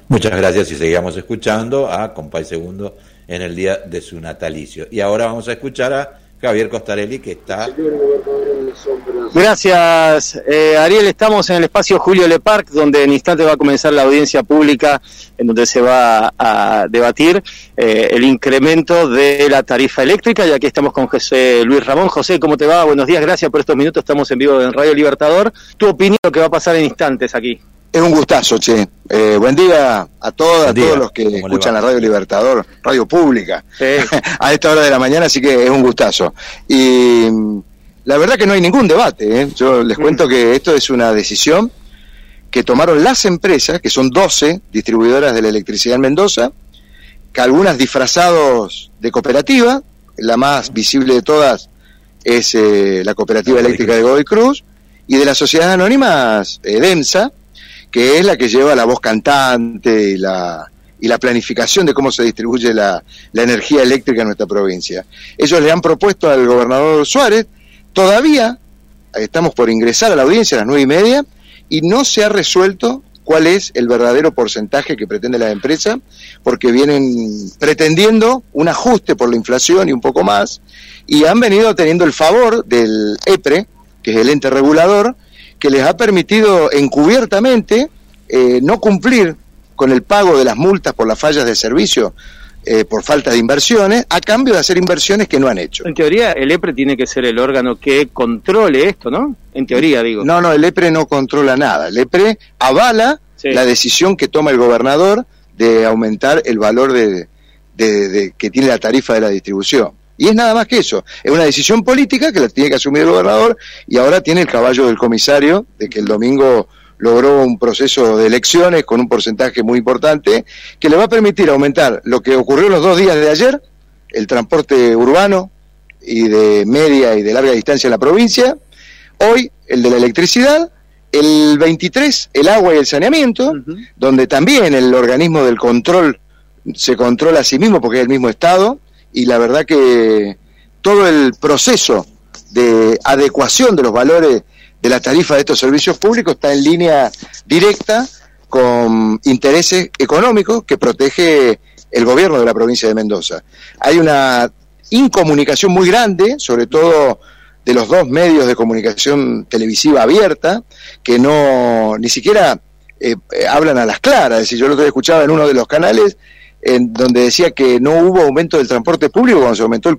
Muchas gracias y seguimos escuchando a Compay Segundo en el día de su natalicio. Y ahora vamos a escuchar a Javier Costarelli, que está... Gracias, Ariel. Estamos en el espacio Julio Le Parc, donde en instante va a comenzar la audiencia pública, en donde se va a debatir el incremento de la tarifa eléctrica. Y aquí estamos con José Luis Ramón. José, ¿cómo te va? Buenos días, gracias por estos minutos. Estamos en vivo en Radio Libertador. Tu opinión de lo que va a pasar en instantes aquí. Es un gustazo, che. Buen día a todos los que escuchan la Radio Libertador, radio pública, sí. A esta hora de la mañana, así que es un gustazo. Y la verdad que no hay ningún debate, ¿eh? Yo les cuento que esto es una decisión que tomaron las empresas, que son 12 distribuidoras de la electricidad en Mendoza, que algunas disfrazados de cooperativa, la más visible de todas es la Cooperativa Eléctrica de Godoy Cruz, y de las sociedades anónimas, DEMSA, que es la que lleva la voz cantante y la planificación de cómo se distribuye la energía eléctrica en nuestra provincia. Ellos le han propuesto al gobernador Suárez, todavía estamos por ingresar a la audiencia a las 9:30, y no se ha resuelto cuál es el verdadero porcentaje que pretende la empresa, porque vienen pretendiendo un ajuste por la inflación y un poco más, y han venido teniendo el favor del EPRE, que es el ente regulador, que les ha permitido encubiertamente no cumplir con el pago de las multas por las fallas de servicio por falta de inversiones, a cambio de hacer inversiones que no han hecho. En teoría, el EPRE tiene que ser el órgano que controle esto, ¿no? En teoría, digo. No, el EPRE no controla nada. El EPRE avala la decisión que toma el gobernador de aumentar el valor que tiene la tarifa de la distribución. Y es nada más que eso, es una decisión política que la tiene que asumir el gobernador, y ahora tiene el caballo del comisario, de que el domingo logró un proceso de elecciones con un porcentaje muy importante, que le va a permitir aumentar lo que ocurrió los 2 días de ayer, el transporte urbano y de media y de larga distancia en la provincia, hoy el de la electricidad, el 23 el agua y el saneamiento, donde también el organismo del control se controla a sí mismo porque es el mismo Estado, y la verdad que todo el proceso de adecuación de los valores de la tarifa de estos servicios públicos está en línea directa con intereses económicos que protege el gobierno de la provincia de Mendoza. Hay una incomunicación muy grande, sobre todo de los 2 medios de comunicación televisiva abierta, que ni siquiera hablan a las claras. Es decir, yo el otro día escuchaba en uno de los canales en donde decía que no hubo aumento del transporte público cuando se aumentó el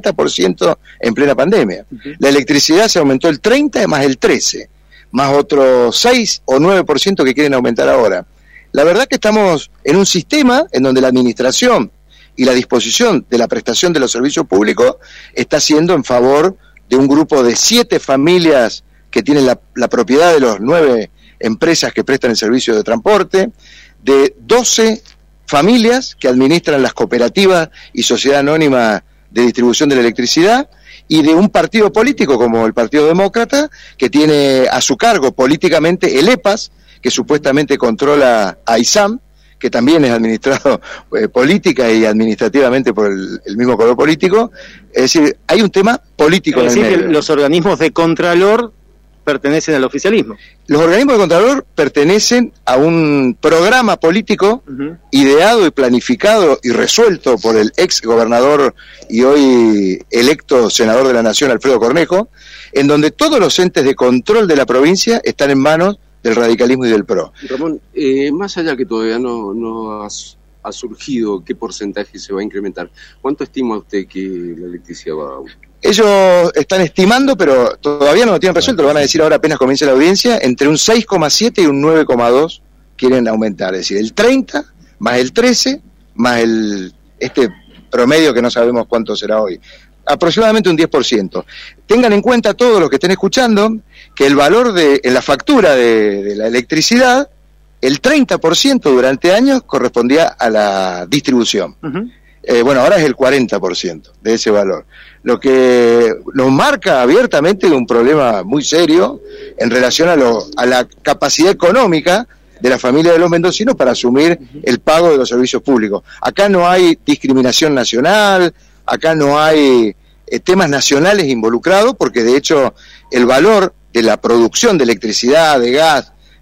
40% en plena pandemia. La electricidad se aumentó el 30% más el 13%, más otro 6 o 9% que quieren aumentar ahora. La verdad que estamos en un sistema en donde la administración y la disposición de la prestación de los servicios públicos está siendo en favor de un grupo de 7 familias que tienen la propiedad de las 9 empresas que prestan el servicio de transporte, de 12 familias que administran las cooperativas y sociedad anónima de distribución de la electricidad, y de un partido político como el Partido Demócrata, que tiene a su cargo políticamente el EPAS, que supuestamente controla a ISAM, que también es administrado política y administrativamente por el mismo color político. Es decir, hay un tema político en el medio. Es decir, que los organismos de Contralor pertenecen al oficialismo. Los organismos de Contralor pertenecen a un programa político ideado y planificado y resuelto por el ex gobernador y hoy electo senador de la Nación, Alfredo Cornejo, en donde todos los entes de control de la provincia están en manos del radicalismo y del PRO. Ramón, más allá que todavía no ha surgido qué porcentaje se va a incrementar, ¿cuánto estima usted que la electricidad va a...? Ellos están estimando, pero todavía no lo tienen resuelto, lo van a decir ahora apenas comience la audiencia, entre un 6,7 y un 9,2 quieren aumentar, es decir, el 30 más el 13 más este promedio que no sabemos cuánto será hoy, aproximadamente un 10%. Tengan en cuenta todos los que estén escuchando que el valor en la factura de la electricidad, el 30% durante años correspondía a la distribución. Bueno, ahora es el 40% de ese valor, lo que nos marca abiertamente un problema muy serio en relación a la capacidad económica de la familia de los mendocinos para asumir el pago de los servicios públicos. Acá no hay discriminación nacional, acá no hay temas nacionales involucrados, porque de hecho el valor de la producción de electricidad, de gas,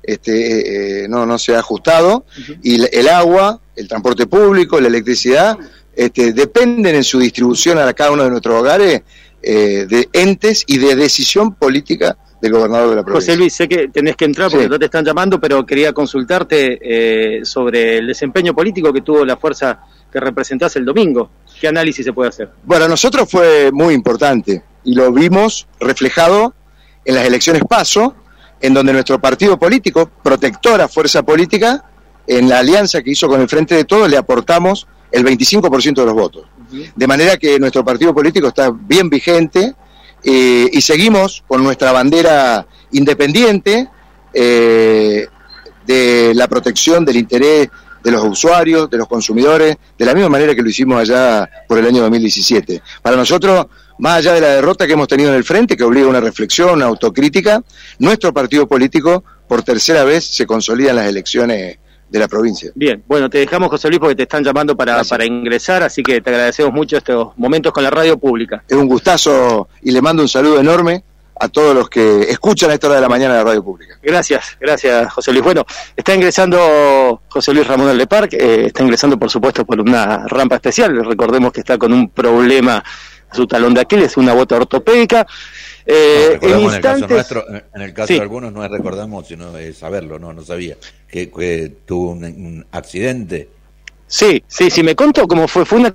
no se ha ajustado, y el agua, el transporte público, la electricidad, dependen en su distribución a cada uno de nuestros hogares de entes y de decisión política del gobernador de la provincia. José Luis, sé que tenés que entrar porque no te están llamando, pero quería consultarte sobre el desempeño político que tuvo la fuerza que representás el domingo. ¿Qué análisis se puede hacer? Bueno, a nosotros fue muy importante y lo vimos reflejado en las elecciones PASO, en donde nuestro partido político, Protectora Fuerza Política, en la alianza que hizo con el Frente de Todos, le aportamos el 25% de los votos. De manera que nuestro partido político está bien vigente y seguimos con nuestra bandera independiente de la protección del interés de los usuarios, de los consumidores, de la misma manera que lo hicimos allá por el año 2017. Para nosotros, más allá de la derrota que hemos tenido en el frente, que obliga a una reflexión, una autocrítica, nuestro partido político por tercera vez se consolida en las elecciones de la provincia. Bien, bueno, te dejamos, José Luis, porque te están llamando para ingresar, así que te agradecemos mucho estos momentos con la radio pública. Es un gustazo y le mando un saludo enorme a todos los que escuchan a esta hora de la mañana la radio pública. Gracias, José Luis. Bueno, está ingresando José Luis Ramón del Parque, está ingresando, por supuesto, por una rampa especial. Recordemos que está con un problema a su talón de Aquiles, una bota ortopédica. En el caso de algunos no es recordamos, sino es saberlo, no sabía que tuvo un accidente. Sí, me contó cómo fue una...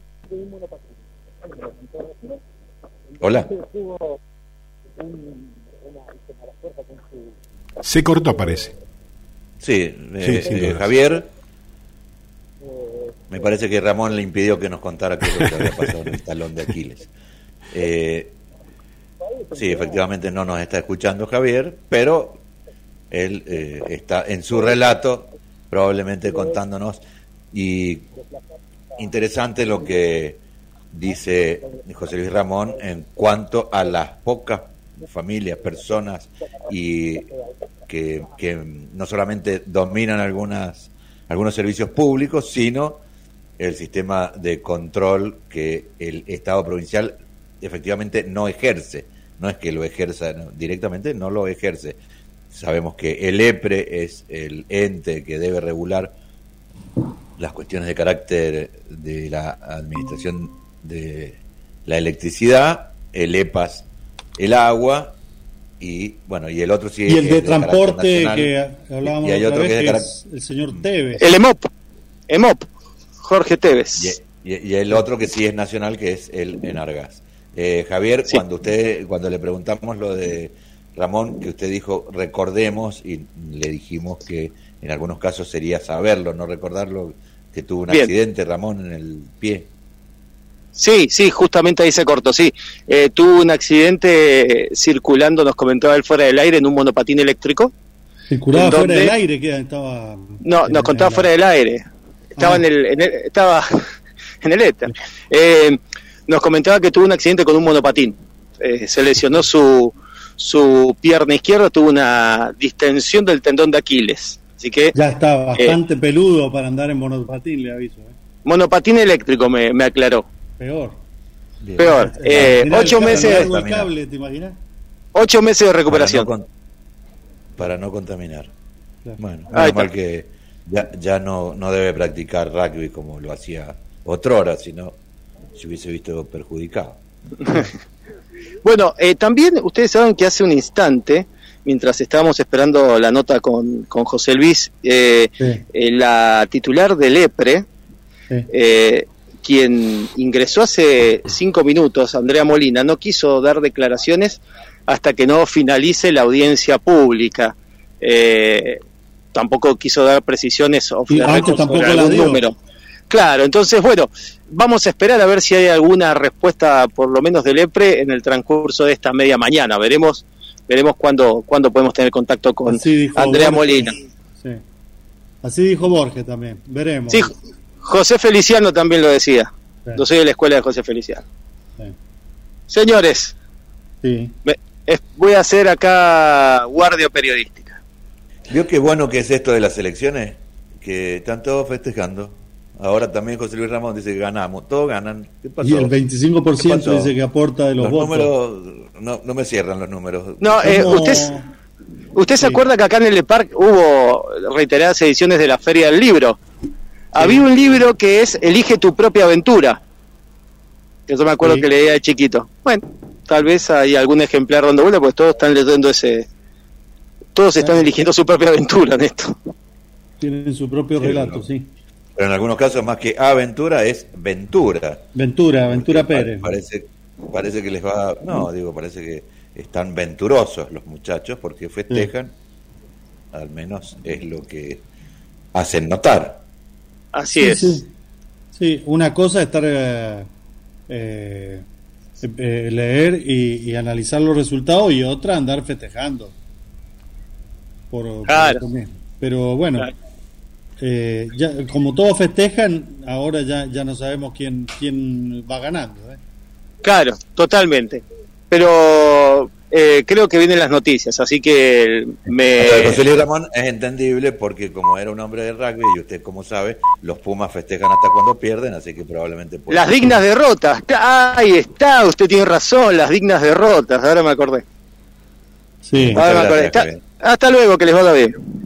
Hola. Se cortó, parece. Sí, Javier, me parece que Ramón le impidió que nos contara qué es lo que había pasado en el talón de Aquiles. Sí, efectivamente no nos está escuchando Javier, pero él está en su relato probablemente contándonos, y interesante lo que dice José Luis Ramón en cuanto a las pocas familias, personas y que no solamente dominan algunos servicios públicos, sino el sistema de control que el Estado provincial efectivamente no ejerce. No es que lo ejerza directamente, no lo ejerce. Sabemos que el EPRE es el ente que debe regular las cuestiones de carácter de la administración de la electricidad, el EPAS el agua, y bueno, y el otro sí y el de transporte nacional, que hablábamos y hay otra otro vez, que es el señor Tevez. El EMOP, Jorge Tevez. Y el otro que sí es nacional, que es el Enargas. Javier, sí. Cuando le preguntamos lo de Ramón, que usted dijo recordemos, y le dijimos que en algunos casos sería saberlo, no recordarlo, que tuvo un accidente Ramón en el pie. Sí, justamente ahí se cortó, sí. Tuvo un accidente circulando, nos comentaba él fuera del aire, en un monopatín eléctrico. ¿Circulaba fuera del aire? Estaba... No, nos contaba fuera del aire. Estaba estaba en el éter. Nos comentaba que tuvo un accidente con un monopatín. Se lesionó su pierna izquierda, tuvo una distensión del tendón de Aquiles. Así que ya está bastante peludo para andar en monopatín, le aviso. Monopatín eléctrico, me aclaró. Peor. 8 meses. Cable, ¿te imaginas? 8 meses de recuperación. Para no contaminar. Claro. Bueno, menos mal que ya no debe practicar rugby como lo hacía otrora, sino se hubiese visto perjudicado. Bueno, también ustedes saben que hace un instante, mientras estábamos esperando la nota con José Luis, la titular del EPRE, quien ingresó hace 5 minutos, Andrea Molina, no quiso dar declaraciones hasta que no finalice la audiencia pública. Tampoco quiso dar precisiones sobre algún número. Claro, entonces, bueno, vamos a esperar a ver si hay alguna respuesta, por lo menos del EPRE, en el transcurso de esta media mañana. Veremos cuándo podemos tener contacto con Andrea Molina. Sí. Así dijo Borges también, veremos. Sí, José Feliciano también lo decía. Sí. Yo soy de la escuela de José Feliciano. Sí. Señores, voy a hacer acá guardia periodística. ¿Vio qué bueno que es esto de las elecciones? Que están todos festejando. Ahora también José Luis Ramón dice que ganamos, todos ganan. ¿Qué pasó? Y el 25% dice que aporta de los votos. Números, no me cierran los números. No, ¿Usted se acuerda que acá en el Parque hubo reiteradas ediciones de la Feria del Libro? Sí. Había un libro que es Elige tu propia aventura, que yo me acuerdo que leía de chiquito. Bueno, tal vez hay algún ejemplar dando vuelta, pues todos están leyendo todos están eligiendo su propia aventura en esto. Tienen su propio relato, sí. Pero en algunos casos más que aventura es Ventura. Ventura Pérez. Parece que les va... No, digo, parece que están venturosos los muchachos porque festejan, al menos es lo que hacen notar. Así es. Sí, una cosa es estar leer y analizar los resultados y otra andar festejando. Claro. Pero bueno, claro. Ya, como todos festejan, ahora ya no sabemos quién va ganando. Claro, totalmente. Pero creo que vienen las noticias, así que José Luis Ramón es entendible porque como era un hombre de rugby y usted como sabe, los Pumas festejan hasta cuando pierden, así que probablemente las dignas derrotas. Ahí está, usted tiene razón, las dignas derrotas, ahora me acordé. Sí. Ahora me acordé. Hasta luego, que les vaya bien.